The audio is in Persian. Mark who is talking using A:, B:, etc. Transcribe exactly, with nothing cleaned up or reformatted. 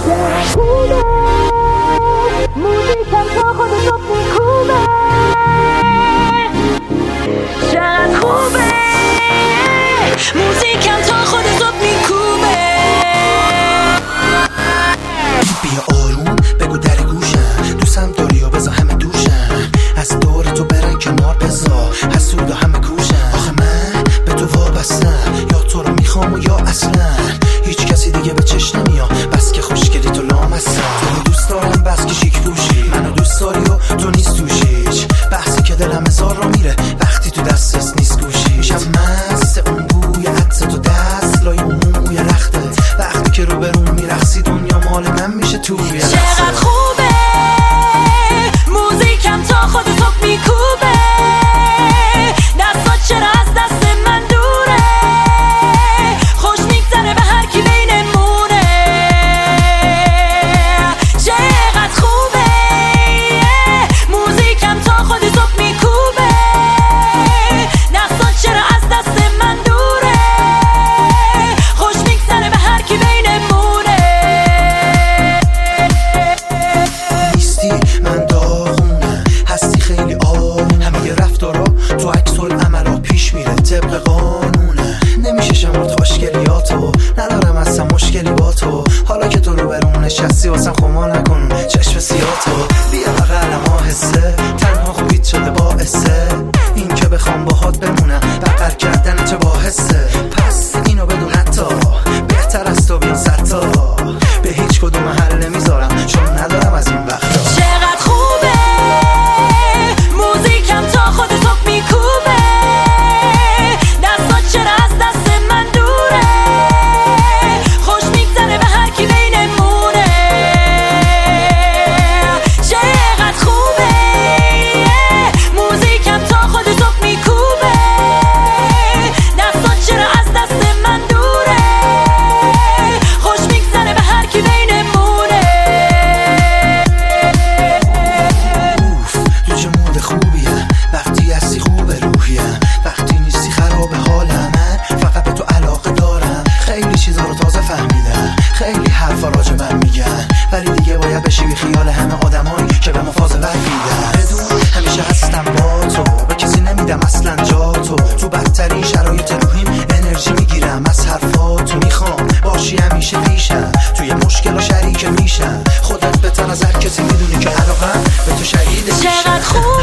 A: خوبه موزیکم تا خود صبح میکوبه، چقدر خوبه موزیکم تا خود صبح میکوبه.
B: بیا آروم بگو در گوشم، دوستم داری و بذار همه دوشم، از دور تو برن کنار بذار حسود و همه کوشم. آخه من به تو وابستم، یا تو رو میخوام و یا اصلا هیچ کسی دیگه به چشم نمیاد، بس که خوشگلی تو لامستم. تو رو دوست دارم بس که شیک پوشی، منو دوست داری و تو نیست توش هیچ بحثی که دلم هزار رو میره وقتی تو دستت نیست گوشی. میشم مست اون بوی عطر تو دست لای اون موی رختت، وقتی که رو برون میرقصی دنیا مال من میشه تو یه لحظه.
A: چقدر خوبه موزیکم تا خود صبح میکوبه، دستات چرا از دست من دوره، خوش میگذره به هر کی بینمونه. چقدر خوبه موزیکم تا خود صبح میکوبه، دستات چرا از دست من دوره، خوش میگذره به هر کی بینمونه.
B: نیستی من داغونم، هستی خیلی آروم، همه رفتارا تو عکس العملات پیش میره طبق قانونه. نمیشه شمرد خوشگلیاتو، ندارم اصلا مشکلی با تو، حالا که تو رو برون نشستی واسم خمار نکن چشم سیاتو. بیا بغلم آهسته، تنها خوبیت شده باعثه این که بخوام باهات بمونم، بغل کردن چه باحثه. پس اینو بدون حتی بهتر از تو بیان ستا، به هیچ کدوم محل نمیذارم چون ندارم از این وقتا.
A: چقدر خوبه موزیکم تا خود صبح میکوبه، دستات چرا از دست من دوره، خوش میگذره به هر کی بینمونه. چقدر خوبه موزیکم تا خود صبح میکوبه، دستات چرا از دست من دوره، خوش میگذره به هر کی بینمونه.
B: اوف تو چه مود خوبیه، وقتی هستی خوبه روحیم، وقتی نیستی خراب حالم. من فقط به تو علاقه دارم، خیلی چیزا رو تازه فهمیدم، خیلی حرفا راجع من میگن، ولی دیگه باید بشی بی خیال همه آدمایی که به مفاضلت میدن. بدون همیشه هستم با تو، به کسی نمیدم اصلا جا تو، تو بدترین شرایط روحیم انرژی میگیرم از حرفات، تو میخوام باشی همیشه پیشم، توی مشکل و شریک میشم، خودت بهتر از هر کسی میدونی که علاقم به تو شهید میشم.
A: چقدر خوبه